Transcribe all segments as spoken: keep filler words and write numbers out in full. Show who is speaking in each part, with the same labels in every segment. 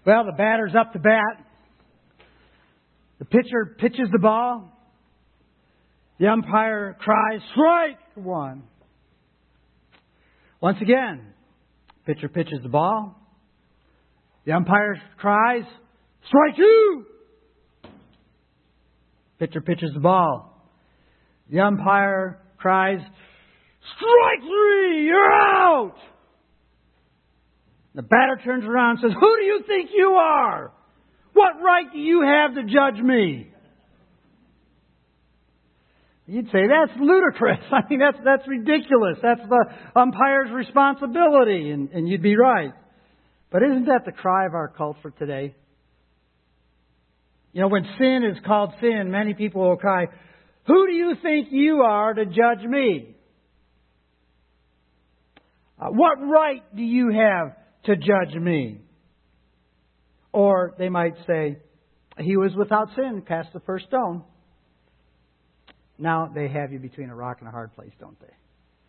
Speaker 1: Well, the batter's up to bat. The pitcher pitches the ball. The umpire cries, strike one. Once again, pitcher pitches the ball. The umpire cries, strike two. Pitcher pitches the ball. The umpire cries, strike three, you're out. The batter turns around and says, who do you think you are? What right do you have to judge me? You'd say, that's ludicrous. I mean, that's that's ridiculous. That's the umpire's responsibility. And, and you'd be right. But isn't that the cry of our culture today? You know, when sin is called sin, many people will cry, who do you think you are to judge me? Uh, what right do you have to judge me? Or they might say, he was without sin, cast the first stone. Now they have you between a rock and a hard place, don't they?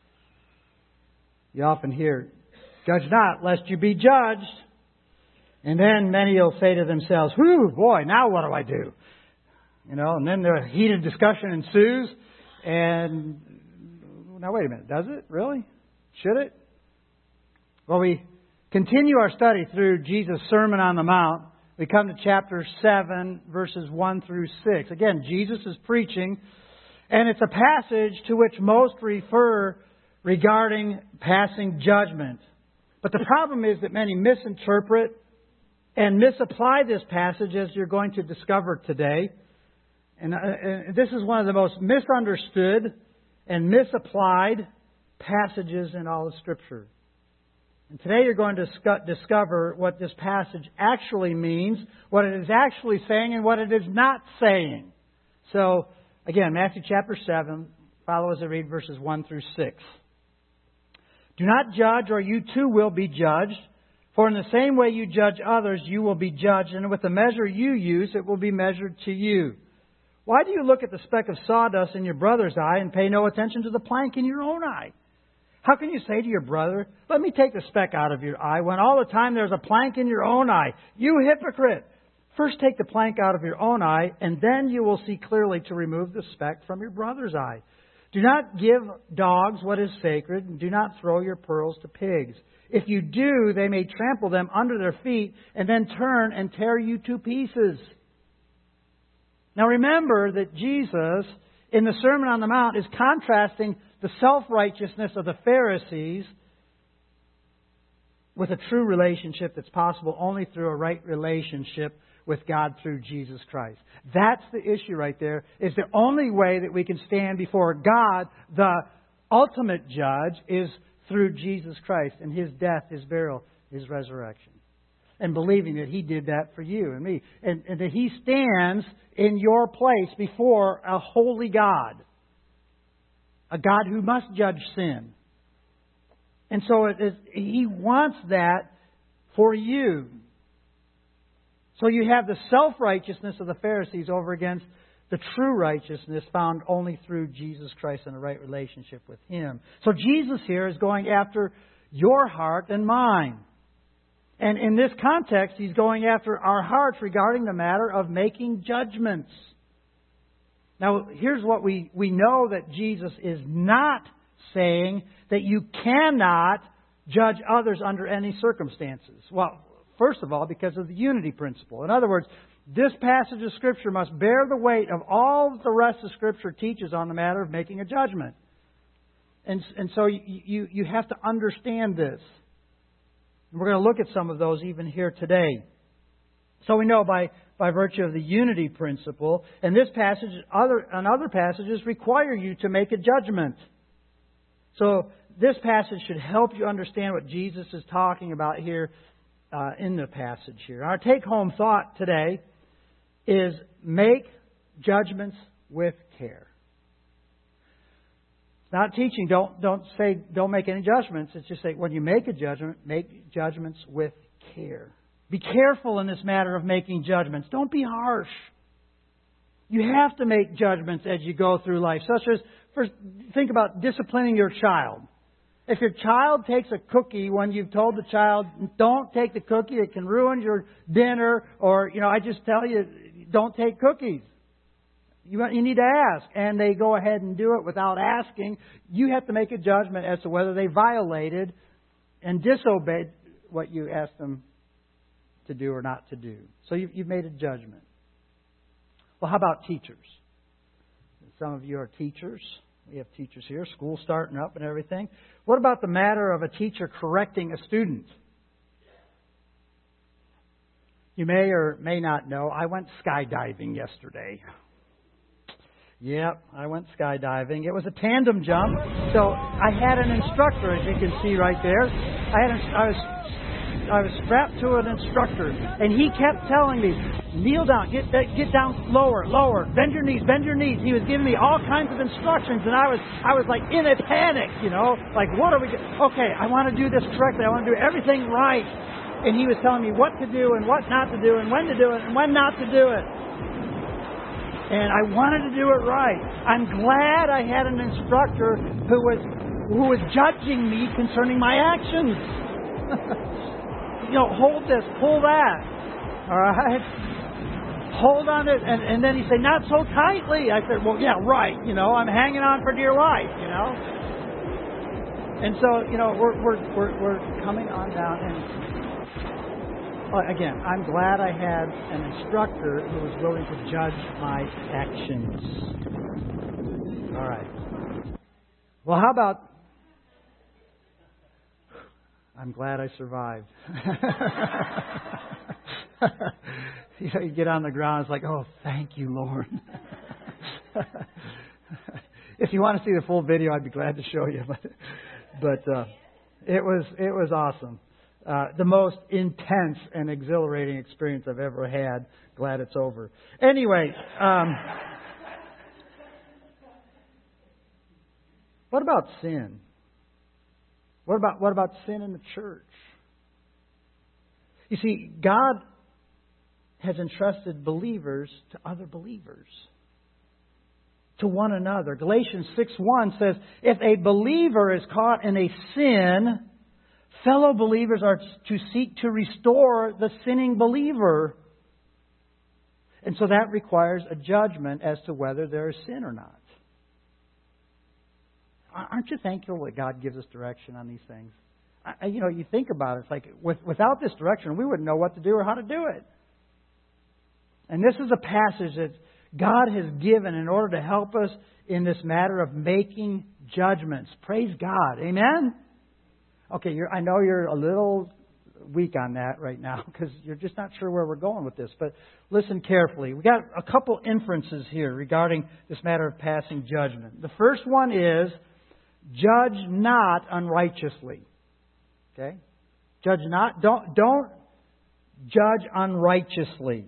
Speaker 1: You often hear, judge not, lest you be judged. And then many will say to themselves, whew, boy, now what do I do? You know, and then the heated discussion ensues. And now wait a minute, does it? Really? Should it? Well, we continue our study through Jesus' Sermon on the Mount. We come to chapter seven, verses one through six. Again, Jesus is preaching, and it's a passage to which most refer regarding passing judgment. But the problem is that many misinterpret and misapply this passage, as you're going to discover today. And, uh, and this is one of the most misunderstood and misapplied passages in all of Scripture. And today you're going to discover what this passage actually means, what it is actually saying, and what it is not saying. So, again, Matthew chapter seven, follow as I read verses one through six. Do not judge, or you too will be judged. For in the same way you judge others, you will be judged, and with the measure you use, it will be measured to you. Why do you look at the speck of sawdust in your brother's eye and pay no attention to the plank in your own eye? How can you say to your brother, let me take the speck out of your eye, when all the time there's a plank in your own eye? You hypocrite! First take the plank out of your own eye, and then you will see clearly to remove the speck from your brother's eye. Do not give dogs what is sacred, and do not throw your pearls to pigs. If you do, they may trample them under their feet, and then turn and tear you to pieces. Now remember that Jesus, in the Sermon on the Mount, is contrasting the self-righteousness of the Pharisees with a true relationship that's possible only through a right relationship with God through Jesus Christ. That's the issue right there. Is the only way that we can stand before God, the ultimate judge, is through Jesus Christ and His death, His burial, His resurrection. And believing that He did that for you and me. And, and that He stands in your place before a holy God. A God who must judge sin. And so it is, He wants that for you. So you have the self-righteousness of the Pharisees over against the true righteousness found only through Jesus Christ and a right relationship with Him. So Jesus here is going after your heart and mine. And in this context, He's going after our hearts regarding the matter of making judgments. Now, here's what we, we know that Jesus is not saying, that you cannot judge others under any circumstances. Well, first of all, because of the unity principle. In other words, this passage of Scripture must bear the weight of all that the rest of Scripture teaches on the matter of making a judgment. And, and so you, you, you have to understand this. And we're going to look at some of those even here today. So we know by, by virtue of the unity principle, and this passage other, and other passages require you to make a judgment. So this passage should help you understand what Jesus is talking about here uh, in the passage here. Our take-home thought today is make judgments with care. It's not teaching. Don't don't say don't make any judgments. It's just say when you make a judgment, make judgments with care. Be careful in this matter of making judgments. Don't be harsh. You have to make judgments as you go through life, such as first think about disciplining your child. If your child takes a cookie when you've told the child, don't take the cookie, it can ruin your dinner, or, you know, I just tell you, don't take cookies. You, you need to ask. And they go ahead and do it without asking. You have to make a judgment as to whether they violated and disobeyed what you asked them to do or not to do. So you, you've made a judgment. Well, how about teachers? Some of you are teachers. We have teachers here, school starting up and everything. What about the matter of a teacher correcting a student? You may or may not know, I went skydiving yesterday. Yep, I went skydiving. It was a tandem jump, so I had an instructor, as you can see right there. I had, a, I was, I was strapped to an instructor, and he kept telling me, "Kneel down, get get down lower, lower, bend your knees, bend your knees." He was giving me all kinds of instructions, and I was, I was like in a panic, you know, like what are we? Do- okay, I want to do this correctly. I want to do everything right, and he was telling me what to do and what not to do, and when to do it and when not to do it. And I wanted to do it right. I'm glad I had an instructor who was who was judging me concerning my actions. You know, hold this, pull that. All right? Hold on it. And, and then he said, not so tightly. I said, well, yeah, right. You know, I'm hanging on for dear life, you know. And so, you know, we're we're we're, we're coming on down and again, I'm glad I had an instructor who was willing to judge my actions. All right. Well, how about... I'm glad I survived. You know, you get on the ground, it's like, oh, thank you, Lord. If you want to see the full video, I'd be glad to show you. But, but uh, it was it was awesome. Uh, the most intense and exhilarating experience I've ever had. Glad it's over. Anyway, um, what about sin? What about what about sin in the church? You see, God has entrusted believers to other believers, to one another. Galatians six one says, if a believer is caught in a sin, fellow believers are to seek to restore the sinning believer. And so that requires a judgment as to whether there is sin or not. Aren't you thankful that God gives us direction on these things? I, you know, you think about it, it's like with, without this direction, we wouldn't know what to do or how to do it. And this is a passage that God has given in order to help us in this matter of making judgments. Praise God. Amen? Okay, you're, I know you're a little weak on that right now because you're just not sure where we're going with this. But listen carefully. We've got a couple inferences here regarding this matter of passing judgment. The first one is, judge not unrighteously. Okay? Judge not. Don't, don't judge unrighteously.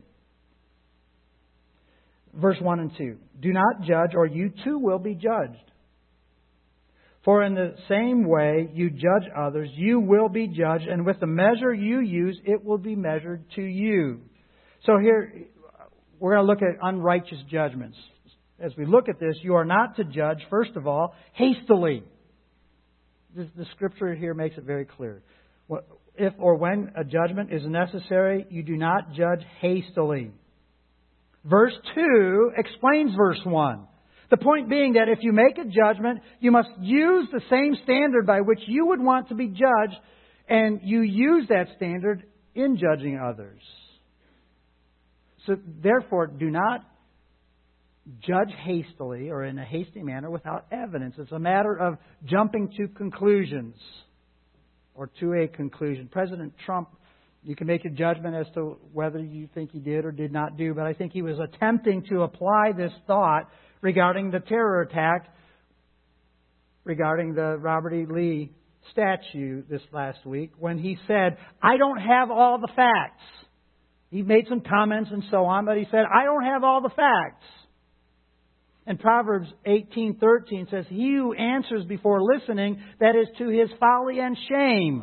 Speaker 1: Verse one and two. Do not judge, or you too will be judged. For in the same way you judge others, you will be judged, and with the measure you use, it will be measured to you. So here, we're going to look at unrighteous judgments. As we look at this, you are not to judge, first of all, hastily. The, the Scripture here makes it very clear. If or when a judgment is necessary, you do not judge hastily. Verse two explains verse one. The point being that if you make a judgment, you must use the same standard by which you would want to be judged, and you use that standard in judging others. So therefore, do not judge hastily or in a hasty manner without evidence. It's a matter of jumping to conclusions or to a conclusion. President Trump, you can make a judgment as to whether you think he did or did not do, but I think he was attempting to apply this thought regarding the terror attack, regarding the Robert E. Lee statue this last week, when he said, I don't have all the facts. He made some comments and so on, but he said, I don't have all the facts. And Proverbs eighteen thirteen says, he who answers before listening, that is to his folly and shame.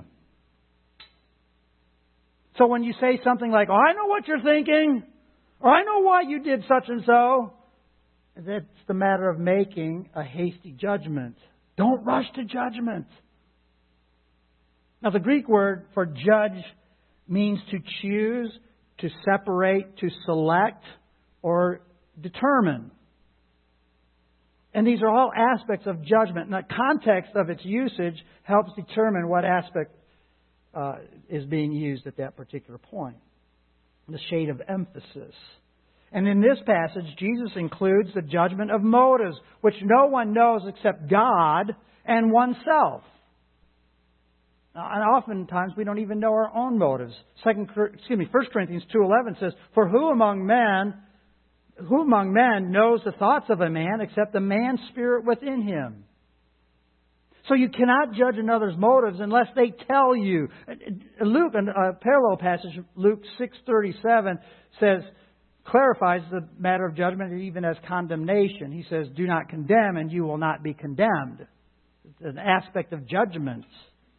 Speaker 1: So when you say something like, oh, I know what you're thinking, or I know why you did such and so, that's the matter of making a hasty judgment. Don't rush to judgment. Now, the Greek word for judge means to choose, to separate, to select, or determine. And these are all aspects of judgment. And the context of its usage helps determine what aspect uh, is being used at that particular point. The shade of emphasis. And in this passage, Jesus includes the judgment of motives, which no one knows except God and oneself. And oftentimes we don't even know our own motives. Second, excuse me, First Corinthians two eleven says, "For who among men, who among men knows the thoughts of a man except the man's spirit within him?" So you cannot judge another's motives unless they tell you. Luke, a parallel passage, Luke six thirty-seven says, clarifies the matter of judgment even as condemnation. He says, "Do not condemn, and you will not be condemned." It's an aspect of judgments.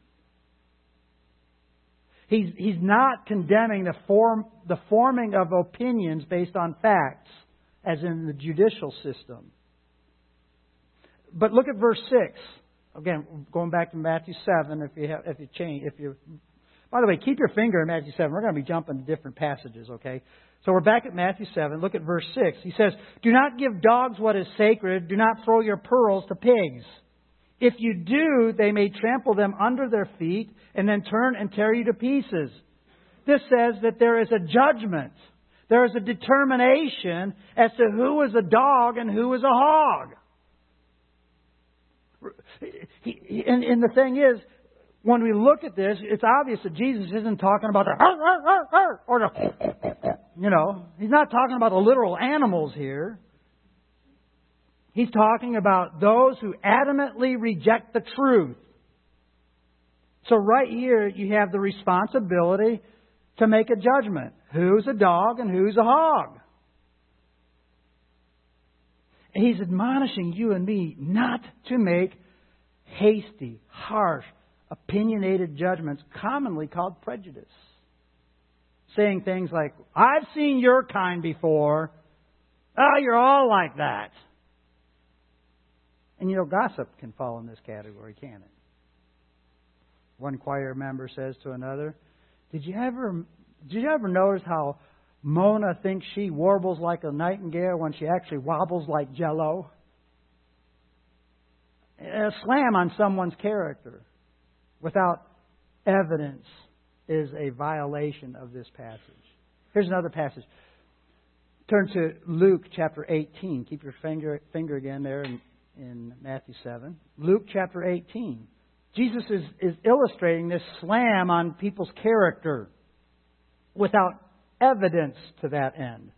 Speaker 1: He's, he's not condemning the form, the forming of opinions based on facts, as in the judicial system. But look at verse six. Again, going back to Matthew seven, if you have, if you change, if you, by the way, keep your finger in Matthew seven. We're going to be jumping to different passages, okay? So we're back at Matthew seven. Look at verse six. He says, "Do not give dogs what is sacred. Do not throw your pearls to pigs. If you do, they may trample them under their feet and then turn and tear you to pieces." This says that there is a judgment. There is a determination as to who is a dog and who is a hog. And, and the thing is, when we look at this, it's obvious that Jesus isn't talking about the or the, you know, He's not talking about the literal animals here. He's talking about those who adamantly reject the truth. So right here, you have the responsibility to make a judgment. Who's a dog and who's a hog? And He's admonishing you and me not to make hasty, harsh, opinionated judgments, commonly called prejudice. Saying things like, "I've seen your kind before. Oh, you're all like that." And you know, gossip can fall in this category, can't it? One choir member says to another, Did you ever did you ever notice how Mona thinks she warbles like a nightingale when she actually wobbles like Jell-O? A slam on someone's character without evidence is a violation of this passage. Here's another passage. Turn to Luke chapter eighteen. Keep your finger finger again there in, in Matthew seven. Luke chapter eighteen. Jesus is, is illustrating this slam on people's character without evidence to that end.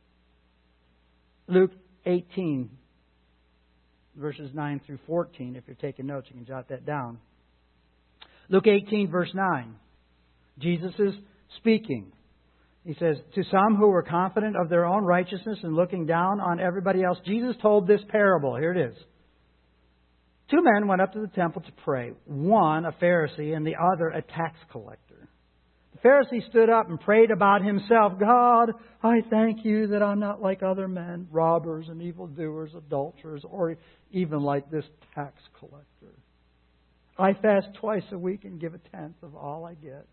Speaker 1: Luke eighteen, verses nine through fourteen. If you're taking notes, you can jot that down. Luke eighteen, verse nine. Jesus is speaking. He says, "To some who were confident of their own righteousness and looking down on everybody else, Jesus told this parable." Here it is. "Two men went up to the temple to pray, one a Pharisee and the other a tax collector. The Pharisee stood up and prayed about himself, 'God, I thank you that I'm not like other men, robbers and evildoers, adulterers, or even like this tax collector. I fast twice a week and give a tenth of all I get.'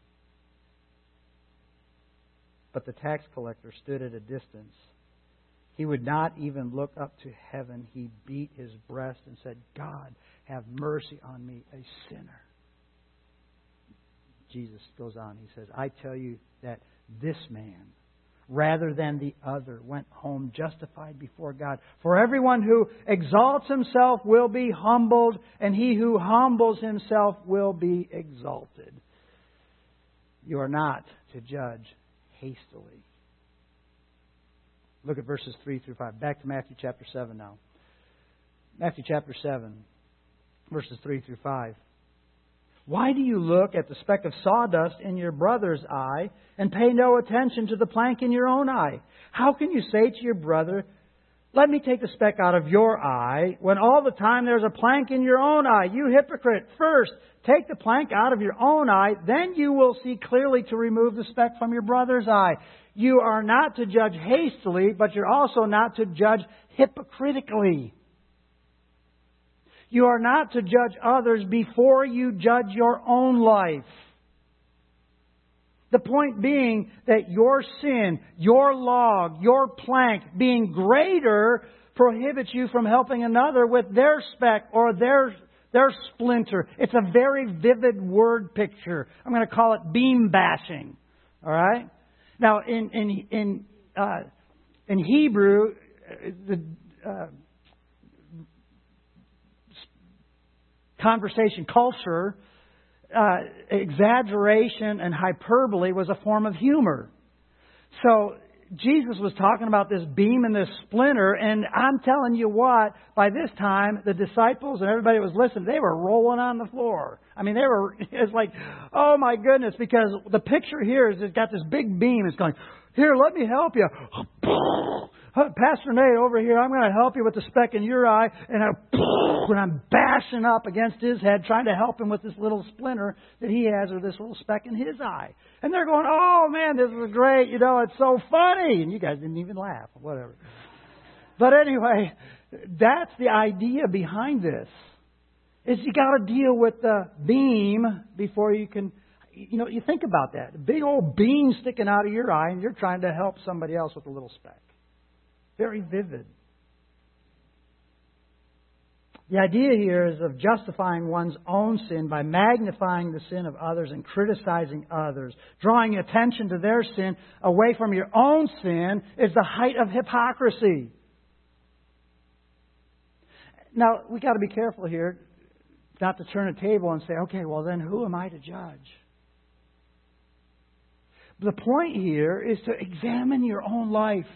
Speaker 1: But the tax collector stood at a distance. He would not even look up to heaven. He beat his breast and said, 'God, have mercy on me, a sinner.'" Jesus goes on. He says, "I tell you that this man, rather than the other, went home justified before God. For everyone who exalts himself will be humbled, and he who humbles himself will be exalted." You are not to judge hastily. Look at verses three through five. Back to Matthew chapter seven now. Matthew chapter seven, verses three through five. "Why do you look at the speck of sawdust in your brother's eye and pay no attention to the plank in your own eye? How can you say to your brother, 'Let me take the speck out of your eye,' when all the time there's a plank in your own eye? You hypocrite! First, take the plank out of your own eye, then you will see clearly to remove the speck from your brother's eye. You are not to judge hastily, but you're also not to judge hypocritically. You are not to judge others before you judge your own life. The point being that your sin, your log, your plank being greater prohibits you from helping another with their speck or their, their splinter. It's a very vivid word picture. I'm going to call it beam bashing. All right? Now, in in in uh, in Hebrew, the uh, conversation culture, uh, exaggeration and hyperbole was a form of humor. So Jesus was talking about this beam and this splinter, and I'm telling you what, by this time, the disciples and everybody that was listening, they were rolling on the floor. I mean, they were, it's like, oh my goodness, because the picture here is it's got this big beam. It's going, here, let me help you. Pastor Nate over here, I'm going to help you with the speck in your eye. And, I, and I'm bashing up against his head, trying to help him with this little splinter that he has or this little speck in his eye. And they're going, oh man, this is great. You know, it's so funny. And you guys didn't even laugh, whatever. But anyway, that's the idea behind this. Is you got to deal with the beam before you can, you know, you think about that. A big old beam sticking out of your eye and you're trying to help somebody else with a little speck. Very vivid. The idea here is of justifying one's own sin by magnifying the sin of others and criticizing others. Drawing attention to their sin away from your own sin is the height of hypocrisy. Now, we got to be careful here not to turn a table and say, okay, well then who am I to judge? The point here is to examine your own life.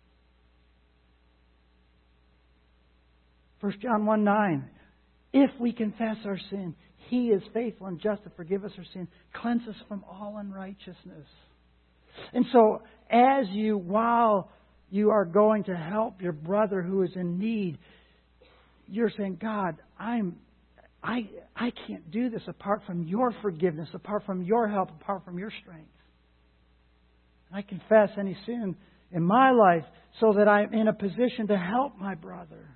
Speaker 1: First John one nine, if we confess our sin, He is faithful and just to forgive us our sin, cleanse us from all unrighteousness. And so, as you, while you are going to help your brother who is in need, you're saying, God, I'm, I, I can't do this apart from Your forgiveness, apart from Your help, apart from Your strength. I confess any sin in my life so that I'm in a position to help my brother.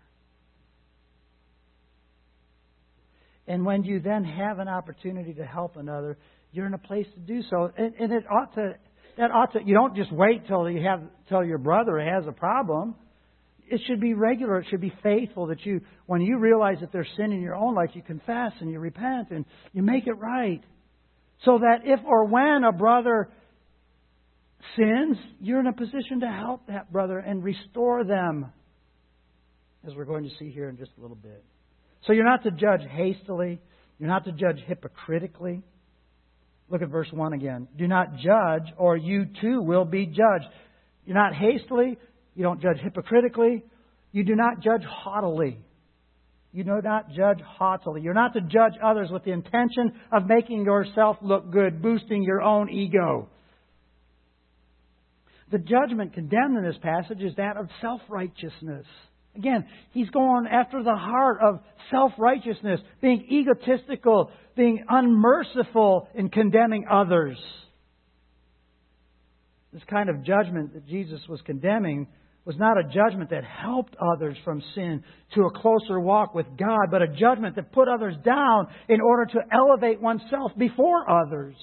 Speaker 1: And when you then have an opportunity to help another, you're in a place to do so. And, and it ought to, that ought to, you don't just wait till you have, till your brother has a problem. It should be regular. It should be faithful that you, when you realize that there's sin in your own life, you confess and you repent and you make it right. So that if or when a brother sins, you're in a position to help that brother and restore them. As we're going to see here in just a little bit. So you're not to judge hastily. You're not to judge hypocritically. Look at verse one again. Do not judge, or you too will be judged. You're not hastily. You don't judge hypocritically. You do not judge haughtily. You do not judge haughtily. You're not to judge others with the intention of making yourself look good, boosting your own ego. The judgment condemned in this passage is that of self-righteousness. Again, he's going after the heart of self-righteousness, being egotistical, being unmerciful in condemning others. This kind of judgment that Jesus was condemning was not a judgment that helped others from sin to a closer walk with God, but a judgment that put others down in order to elevate oneself before others.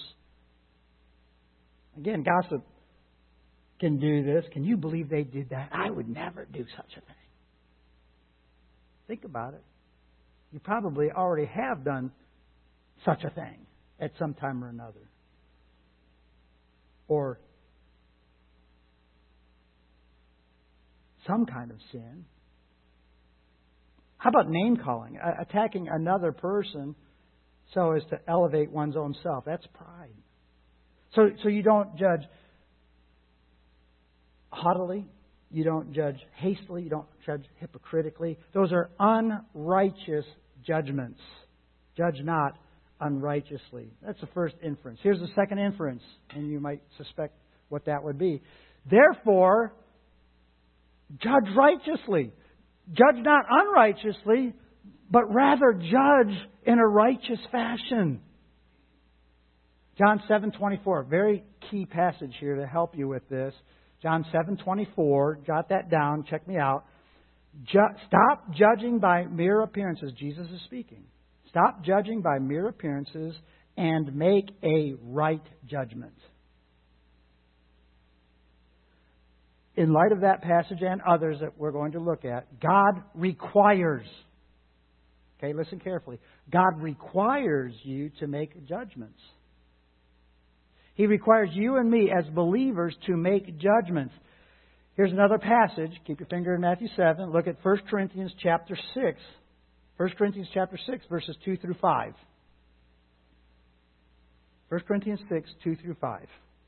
Speaker 1: Again, gossip can do this. Can you believe they did that? I would never do such a thing. Think about it. You probably already have done such a thing at some time or another. Or some kind of sin. How about name calling? Uh, attacking another person so as to elevate one's own self. That's pride. So, so you don't judge haughtily. You don't judge hastily. You don't judge hypocritically. Those are unrighteous judgments. Judge not unrighteously. That's the first inference. Here's the second inference, and you might suspect what that would be. Therefore, judge righteously. Judge not unrighteously, but rather judge in a righteous fashion. John seven twenty-four, very key passage here to help you with this. John seven twenty-four, jot that down, check me out. Ju- stop judging by mere appearances. Jesus is speaking. Stop judging by mere appearances and make a right judgment. In light of that passage and others that we're going to look at, God requires, okay, listen carefully, God requires you to make judgments. He requires you and me as believers to make judgments. Here's another passage. Keep your finger in Matthew seven. Look at First Corinthians chapter six. First Corinthians chapter six, verses two through five. First Corinthians six, two through five.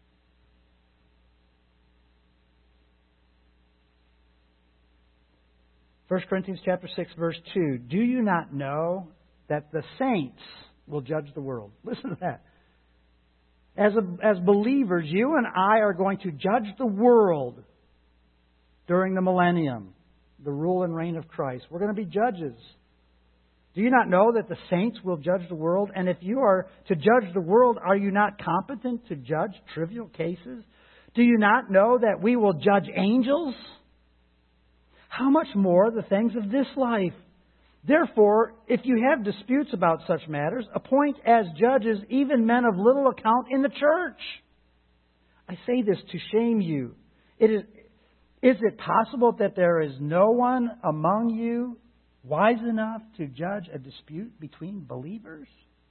Speaker 1: First Corinthians chapter six, verse two. Do you not know that the saints will judge the world? Listen to that. As, a, as believers, you and I are going to judge the world during the millennium, the rule and reign of Christ. We're going to be judges. Do you not know that the saints will judge the world? And if you are to judge the world, are you not competent to judge trivial cases? Do you not know that we will judge angels? How much more the things of this life? Therefore, if you have disputes about such matters, appoint as judges even men of little account in the church. I say this to shame you. It is, is it possible that there is no one among you wise enough to judge a dispute between believers?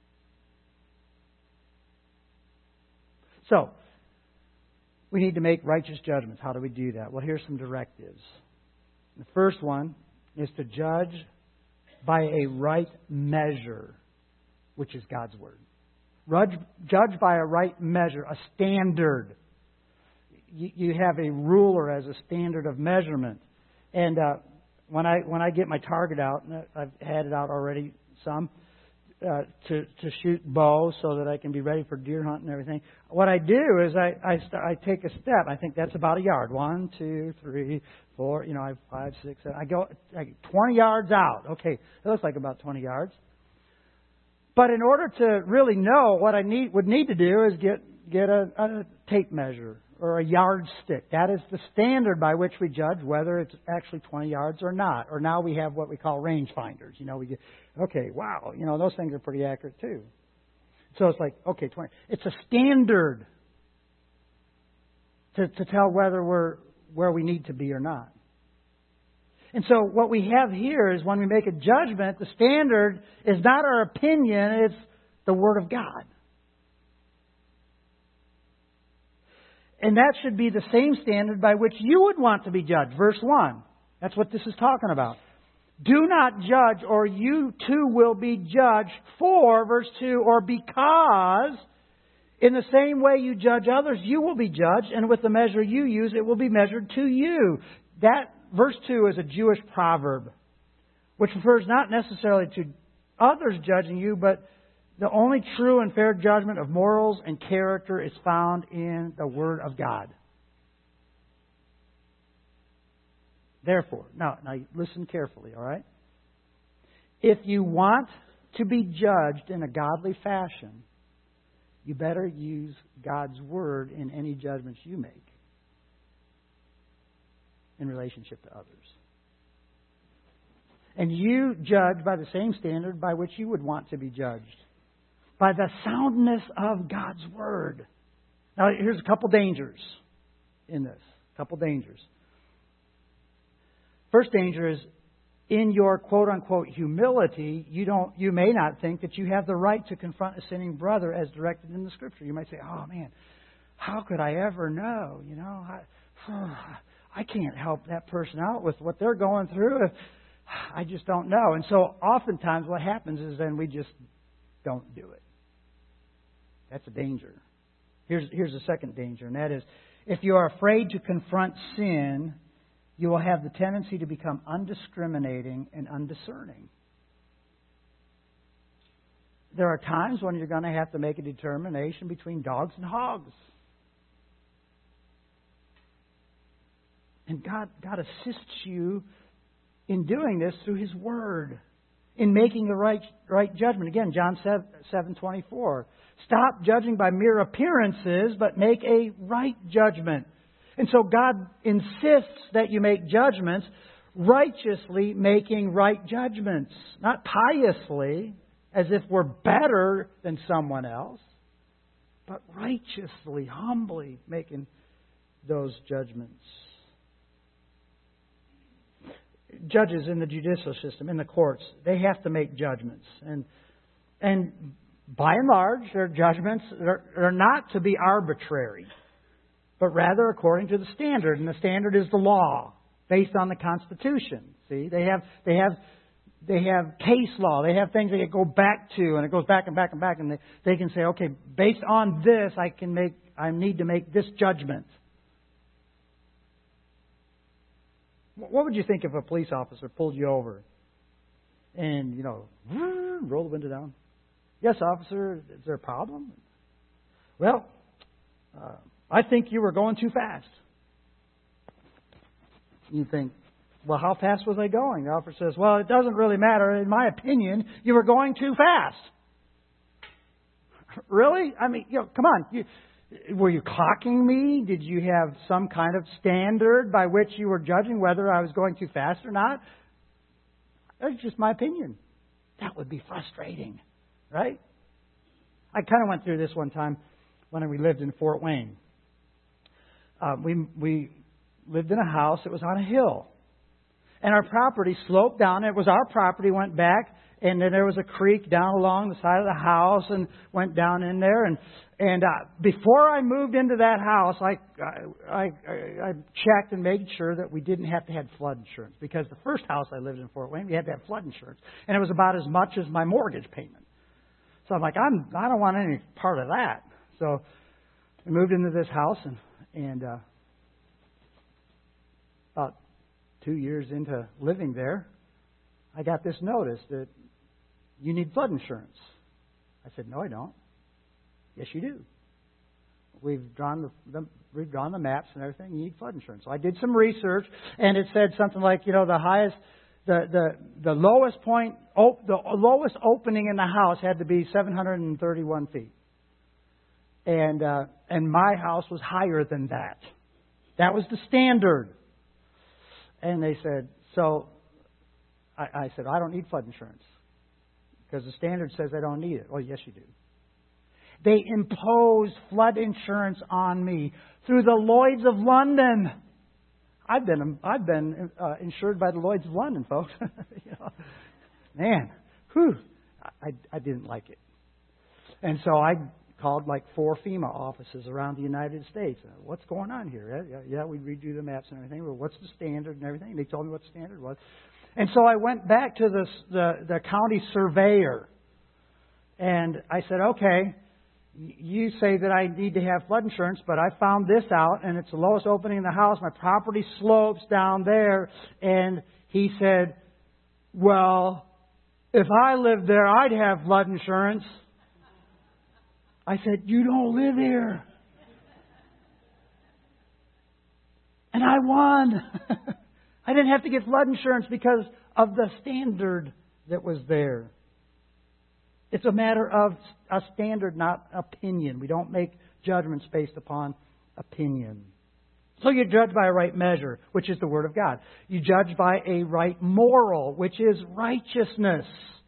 Speaker 1: So, we need to make righteous judgments. How do we do that? Well, here's some directives. The first one is to judge by a right measure, which is God's Word. Judge by a right measure, a standard. You have a ruler as a standard of measurement. And uh, when I when I get my target out, and I've had it out already some, uh, to to shoot bow so that I can be ready for deer hunt and everything. What I do is I I, start, I take a step. I think that's about a yard. One, two, three, four. You know, I have five, six, seven. I go I get twenty yards out. Okay, that looks like about twenty yards. But in order to really know, what I need would need to do is get get a, a tape measure or a yardstick. That is the standard by which we judge whether it's actually twenty yards or not. Or now we have what we call range finders. You know, we get, okay, wow, you know, those things are pretty accurate too. So it's like, okay, twenty. It's a standard to, to tell whether we're where we need to be or not. And so what we have here is when we make a judgment, the standard is not our opinion, it's the Word of God. And that should be the same standard by which you would want to be judged. Verse one. That's what this is talking about. Do not judge, or you too will be judged. For, verse two, or because in the same way you judge others, you will be judged, and with the measure you use, it will be measured to you. That, verse two, is a Jewish proverb, which refers not necessarily to others judging you, but the only true and fair judgment of morals and character is found in the Word of God. Therefore, now, now listen carefully, all right? If you want to be judged in a godly fashion, you better use God's Word in any judgments you make in relationship to others. And you judge by the same standard by which you would want to be judged. By the soundness of God's Word. Now, here's a couple dangers in this. A couple dangers. First danger is in your quote-unquote humility, you don't, you may not think that you have the right to confront a sinning brother as directed in the Scripture. You might say, "Oh man, how could I ever know? You know, I, I can't help that person out with what they're going through. I just don't know." And so, oftentimes, what happens is then we just don't do it. That's a danger. Here's, here's the second danger, and that is, if you are afraid to confront sin, you will have the tendency to become undiscriminating and undiscerning. There are times when you're going to have to make a determination between dogs and hogs. And God, God assists you in doing this through His Word, in making the right, right judgment. Again, John seven twenty-four. Stop judging by mere appearances, but make a right judgment. And so God insists that you make judgments righteously making right judgments. Not piously, as if we're better than someone else, but righteously, humbly making those judgments. Judges in the judicial system, in the courts, they have to make judgments. And and by and large, their judgments are, are not to be arbitrary, but rather according to the standard. And the standard is the law, based on the Constitution. See, they have they have they have case law. They have things they go back to, and it goes back and back and back, and they, they can say, okay, based on this, I can make I need to make this judgment. What would you think if a police officer pulled you over and, you know, roll the window down? Yes, officer, is there a problem? Well, uh, I think you were going too fast. You think, well, how fast was I going? The officer says, well, it doesn't really matter. In my opinion, you were going too fast. Really? I mean, you know, come on. You, Were you clocking me? Did you have some kind of standard by which you were judging whether I was going too fast or not? That's just my opinion. That would be frustrating, right? I kind of went through this one time when we lived in Fort Wayne. Uh, we we lived in a house that was on a hill. And our property sloped down. It was our property, went back. And then there was a creek down along the side of the house and went down in there. And and uh, before I moved into that house, I, I, I, I checked and made sure that we didn't have to have flood insurance. Because the first house I lived in Fort Wayne, we had to have flood insurance. And it was about as much as my mortgage payment. So I'm like, I'm, I don't want any part of that. So we moved into this house, and, and uh, about two years into living there, I got this notice that you need flood insurance. I said, no, I don't. Yes, you do. We've drawn the, the we've drawn the maps and everything. You need flood insurance. So I did some research, and it said something like, you know, the highest, the the the lowest point, op, the lowest opening in the house had to be seven hundred thirty-one feet, and uh, and my house was higher than that. That was the standard. And they said, so I, I said, I don't need flood insurance. Because the standard says I don't need it. Oh, yes, you do. They imposed flood insurance on me through the Lloyd's of London. I've been I've been uh, insured by the Lloyd's of London, folks. You know, man, whew, I, I didn't like it. And so I called like four FEMA offices around the United States. What's going on here? Yeah, yeah, we redo the maps and everything. Well, what's the standard and everything? They told me what the standard was. And so I went back to the, the, the county surveyor, and I said, okay, you say that I need to have flood insurance, but I found this out, and it's the lowest opening in the house. My property slopes down there. And he said, well, if I lived there, I'd have flood insurance. I said, you don't live here. And I won. I didn't have to get flood insurance because of the standard that was there. It's a matter of a standard, not opinion. We don't make judgments based upon opinion. So you judge by a right measure, which is the Word of God. You judge by a right moral, which is righteousness.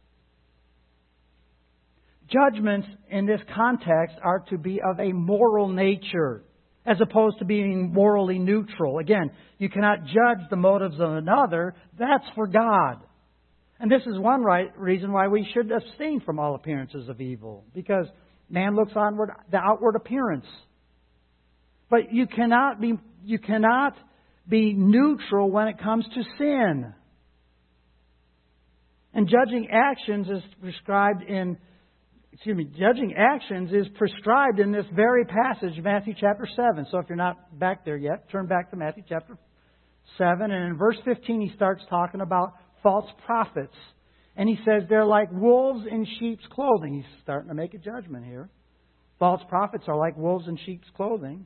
Speaker 1: Judgments in this context are to be of a moral nature, as opposed to being morally neutral. Again, you cannot judge the motives of another. That's for God. And this is one right reason why we should abstain from all appearances of evil, because man looks onward the outward appearance. But you cannot be you cannot be neutral when it comes to sin. And judging actions is prescribed in Excuse me, judging actions is prescribed in this very passage, Matthew chapter seven. So if you're not back there yet, turn back to Matthew chapter seven. And in verse fifteen, he starts talking about false prophets. And he says they're like wolves in sheep's clothing. He's starting to make a judgment here. False prophets are like wolves in sheep's clothing.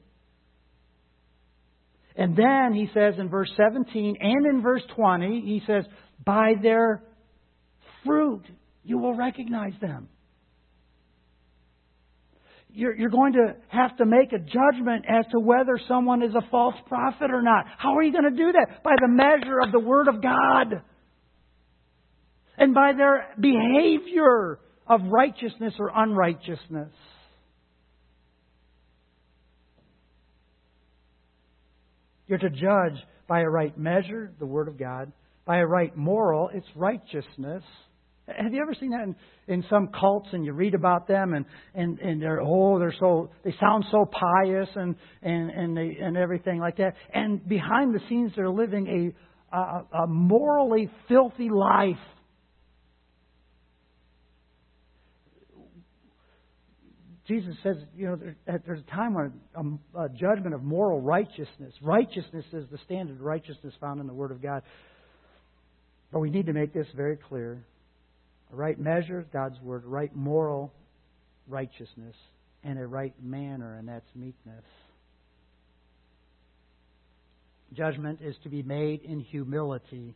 Speaker 1: And then he says in verse seventeen and in verse twenty, he says, by their fruit you will recognize them. you're, you're going to have to make a judgment as to whether someone is a false prophet or not. How are you going to do that? By the measure of the Word of God. And by their behavior of righteousness or unrighteousness. You're to judge by a right measure, the Word of God. By a right moral, it's righteousness. Have you ever seen that in, in some cults, and you read about them, and, and, and they're oh they're so they sound so pious and and and they and everything like that, and behind the scenes they're living a a, a morally filthy life. Jesus says, you know, there, there's a time when a, a judgment of moral righteousness. Righteousness is the standard of righteousness found in the Word of God. But we need to make this very clear. A right measure, God's Word, a right moral righteousness, and a right manner, and that's meekness. Judgment is to be made in humility.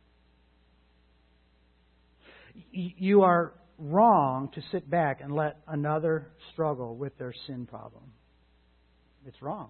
Speaker 1: You are wrong to sit back and let another struggle with their sin problem. It's wrong.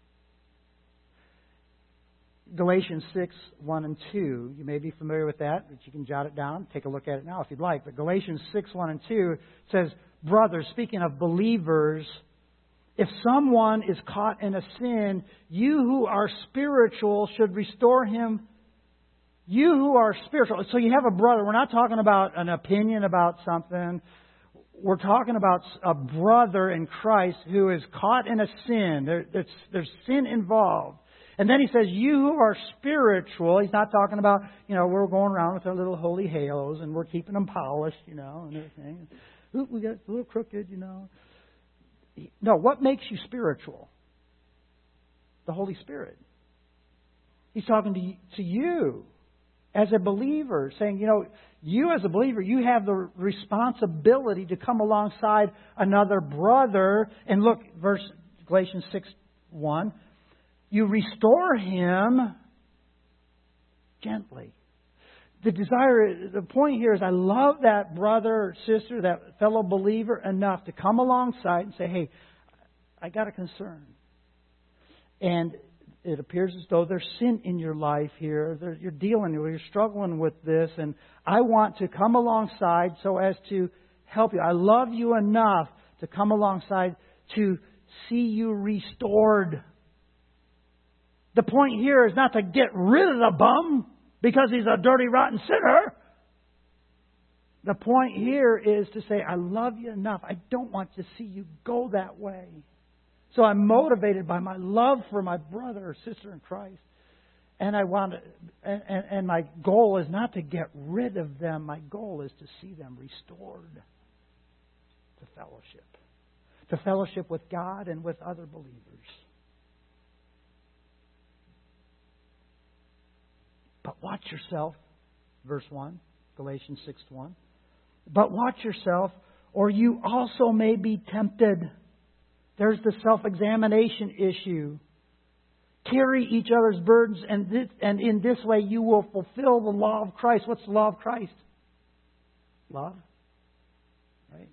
Speaker 1: Galatians six, one and two. You may be familiar with that, but you can jot it down. Take a look at it now if you'd like. But Galatians six, one and two says, brothers, speaking of believers, if someone is caught in a sin, you who are spiritual should restore him. You who are spiritual. So you have a brother. We're not talking about an opinion about something. We're talking about a brother in Christ who is caught in a sin. There, there's, there's sin involved. And then he says, you who are spiritual. He's not talking about, you know, we're going around with our little holy halos and we're keeping them polished, you know, and everything. Ooh, we got a little crooked, you know. No, what makes you spiritual? The Holy Spirit. He's talking to, to you as a believer, saying, you know, you as a believer, you have the responsibility to come alongside another brother. And look, verse Galatians six, one. You restore him gently. The desire, the point here is I love that brother or sister, that fellow believer enough to come alongside and say, hey, I got a concern. And it appears as though there's sin in your life here. There, you're dealing with, you're struggling with this. And I want to come alongside so as to help you. I love you enough to come alongside to see you restored. The point here is not to get rid of the bum because he's a dirty, rotten sinner. The point here is to say, I love you enough. I don't want to see you go that way. So I'm motivated by my love for my brother or sister in Christ. And I want to, and, and, and my goal is not to get rid of them. My goal is to see them restored to fellowship. To fellowship with God and with other believers. But watch yourself, verse one, Galatians six one. But watch yourself, or you also may be tempted. There's the self-examination issue. Carry each other's burdens, and, this, and in this way you will fulfill the law of Christ. What's the law of Christ? Love. Right?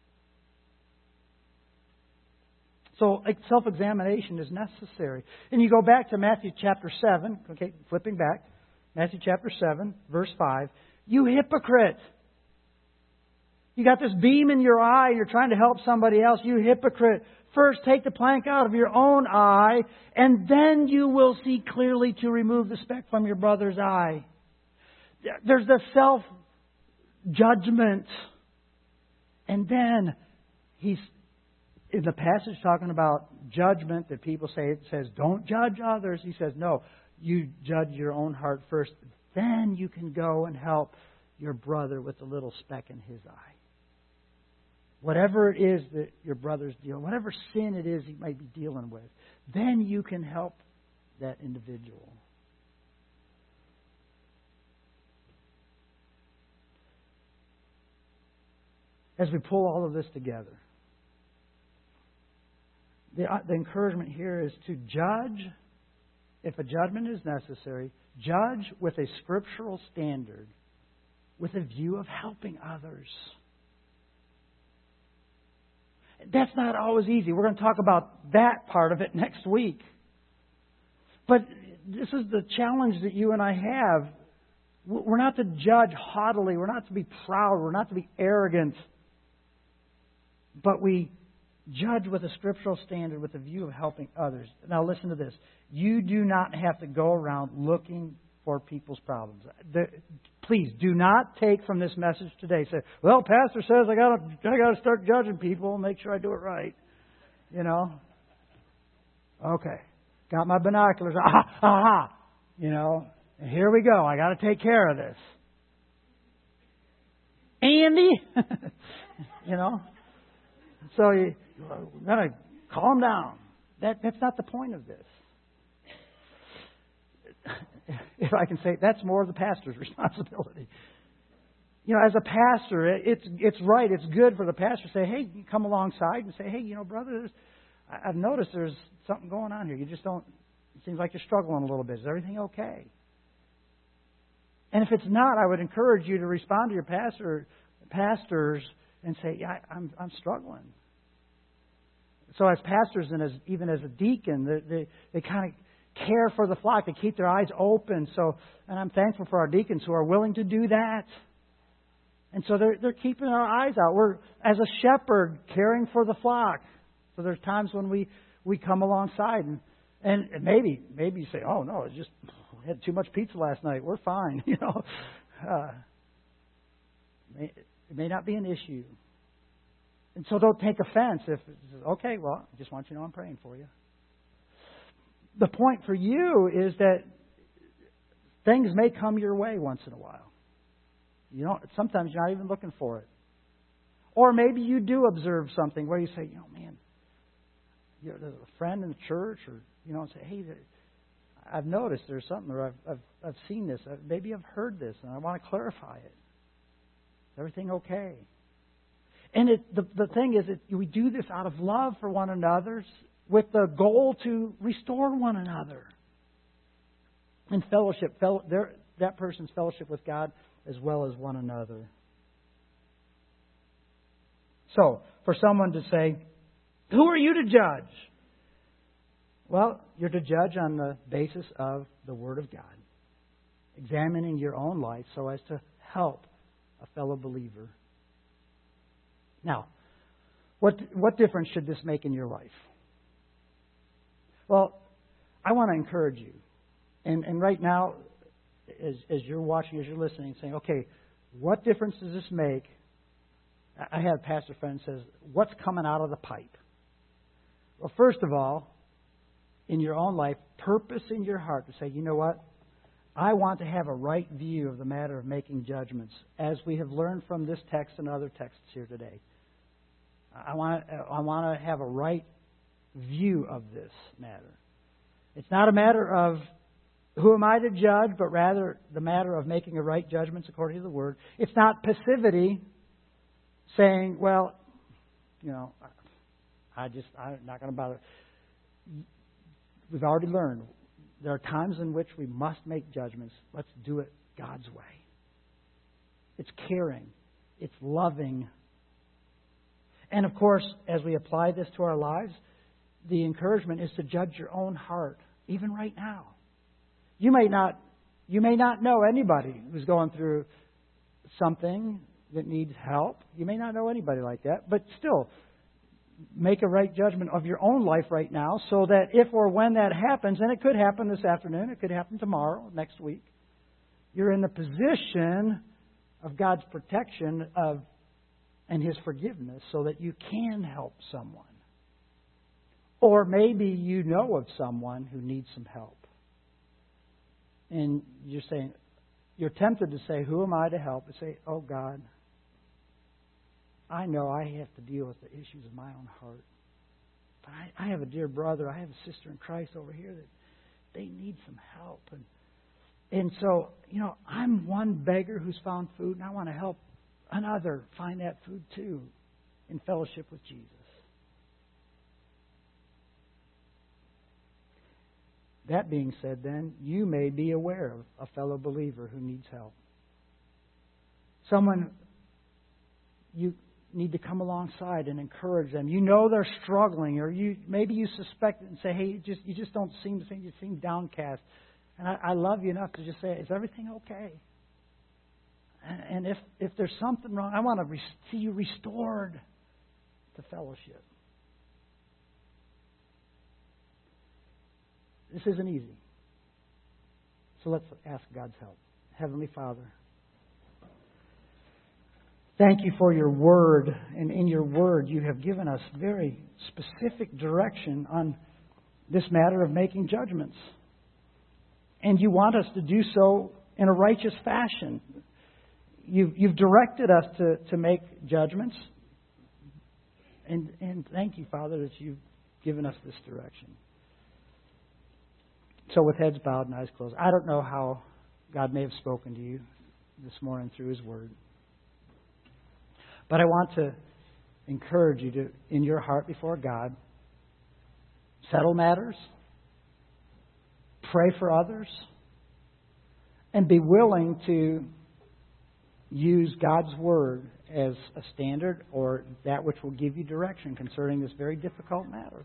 Speaker 1: So self-examination is necessary. And you go back to Matthew chapter seven, okay, flipping back. Matthew chapter seven, verse five. You hypocrite! You got this beam in your eye, you're trying to help somebody else. You hypocrite! First take the plank out of your own eye, and then you will see clearly to remove the speck from your brother's eye. There's the self-judgment. And then he's in the passage talking about judgment that people say, it says, don't judge others. He says, no. You judge your own heart first. Then you can go and help your brother with the little speck in his eye. Whatever it is that your brother's dealing, whatever sin it is he might be dealing with, then you can help that individual. As we pull all of this together, the, the encouragement here is to judge. If a judgment is necessary, judge with a scriptural standard, with a view of helping others. That's not always easy. We're going to talk about that part of it next week. But this is the challenge that you and I have. We're not to judge haughtily. We're not to be proud. We're not to be arrogant. But we judge with a scriptural standard with a view of helping others. Now listen to this. You do not have to go around looking for people's problems. The, please do not take from this message today. Say, well, Pastor says I got to I got to start judging people and make sure I do it right. You know? Okay. Got my binoculars. Aha, aha. You know? And here we go. I got to take care of this. Andy? You know? So you, you've got to calm down. That, that's not the point of this. If I can say, that's more of the pastor's responsibility. You know, as a pastor, it's it's right, it's good for the pastor to say, hey, you come alongside and say, hey, you know, brother, I've noticed there's something going on here. You just don't, it seems like you're struggling a little bit. Is everything okay? And if it's not, I would encourage you to respond to your pastor, pastors and say, yeah, I'm I'm struggling. So as pastors and as even as a deacon, they they, they kind of care for the flock. They keep their eyes open. So, and I'm thankful for our deacons who are willing to do that. And so they're they're keeping our eyes out. We're as a shepherd caring for the flock. So there's times when we, we come alongside and and maybe maybe you say, oh no, it's just we had too much pizza last night. We're fine. You know, uh, it may not be an issue. And so don't take offense if it's okay. Well, I just want you to know I'm praying for you. The point for you is that things may come your way once in a while. You know, sometimes you're not even looking for it. Or maybe you do observe something where you say, you know, man, you're a friend in the church, or you know, and say, hey, I've noticed there's something, or I've I've, I've seen this, maybe I've heard this, and I want to clarify it. Is everything okay? And it, the the thing is that we do this out of love for one another, with the goal to restore one another in fellowship, fellow, their, that person's fellowship with God as well as one another. So, for someone to say, who are you to judge? Well, you're to judge on the basis of the Word of God, examining your own life so as to help a fellow believer. Now, what what difference should this make in your life? Well, I want to encourage you. And and right now, as as you're watching, as you're listening, saying, okay, what difference does this make? I had a pastor friend says, what's coming out of the pipe? Well, first of all, in your own life, purpose in your heart to say, you know what? I want to have a right view of the matter of making judgments, as we have learned from this text and other texts here today. I want I want to have a right view of this matter. It's not a matter of who am I to judge, but rather the matter of making a right judgments according to the Word. It's not passivity, saying, well, you know, I just, I'm not going to bother. We've already learned there are times in which we must make judgments. Let's do it God's way. It's caring. It's loving. And of course, as we apply this to our lives, the encouragement is to judge your own heart, even right now. You may not, you may not know anybody who's going through something that needs help. You may not know anybody like that, but still, make a right judgment of your own life right now, so that if or when that happens, and it could happen this afternoon, it could happen tomorrow, next week, you're in the position of God's protection of and His forgiveness, so that you can help someone. Or maybe you know of someone who needs some help. And you're saying, you're tempted to say, who am I to help? And say, oh God, I know I have to deal with the issues of my own heart. But I, I have a dear brother, I have a sister in Christ over here that they need some help. And and so, you know, I'm one beggar who's found food, and I want to help another find that food too in fellowship with Jesus. That being said, then, you may be aware of a fellow believer who needs help. Someone, you need to come alongside and encourage them. You know they're struggling, or you maybe you suspect it and say, hey, you just you just don't seem to seem you seem downcast. And I, I love you enough to just say, is everything okay? And, and if if there's something wrong, I want to re- see you restored to fellowship. This isn't easy. So let's ask God's help. Heavenly Father, thank you for your word. And in your word, you have given us very specific direction on this matter of making judgments. And you want us to do so in a righteous fashion. You've, you've directed us to, to make judgments. And, and thank you, Father, that you've given us this direction. So with heads bowed and eyes closed, I don't know how God may have spoken to you this morning through His Word. But I want to encourage you to, in your heart before God, settle matters, pray for others, and be willing to use God's Word as a standard or that which will give you direction concerning this very difficult matter.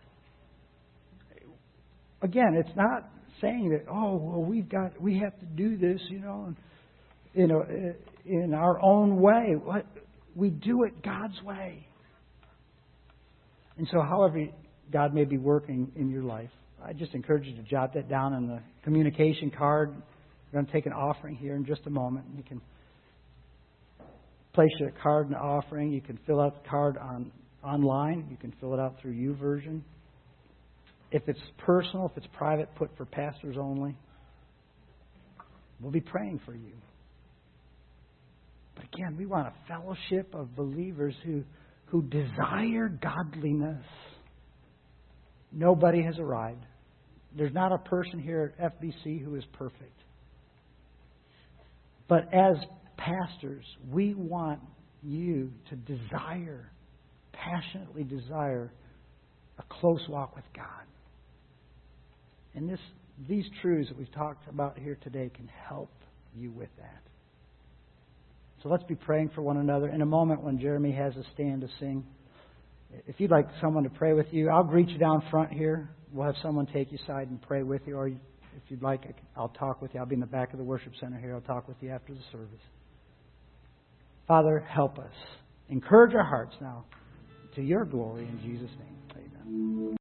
Speaker 1: Again, it's not saying that, oh, well, we've got, we have to do this, you know, and, you know, in our own way. What we do it God's way. And so, however God may be working in your life, I just encourage you to jot that down on the communication card. We're going to take an offering here in just a moment. You can place your card in the offering. You can fill out the card on online. You can fill it out through YouVersion. If it's personal, if it's private, put for pastors only. We'll be praying for you. But again, we want a fellowship of believers who, who desire godliness. Nobody has arrived. There's not a person here at F B C who is perfect. But as pastors, we want you to desire, passionately desire, a close walk with God. And this, these truths that we've talked about here today can help you with that. So let's be praying for one another. In a moment when Jeremy has a stand to sing, if you'd like someone to pray with you, I'll greet you down front here. We'll have someone take you aside and pray with you. Or if you'd like, I'll talk with you. I'll be in the back of the worship center here. I'll talk with you after the service. Father, help us. Encourage our hearts now to your glory in Jesus' name. Amen.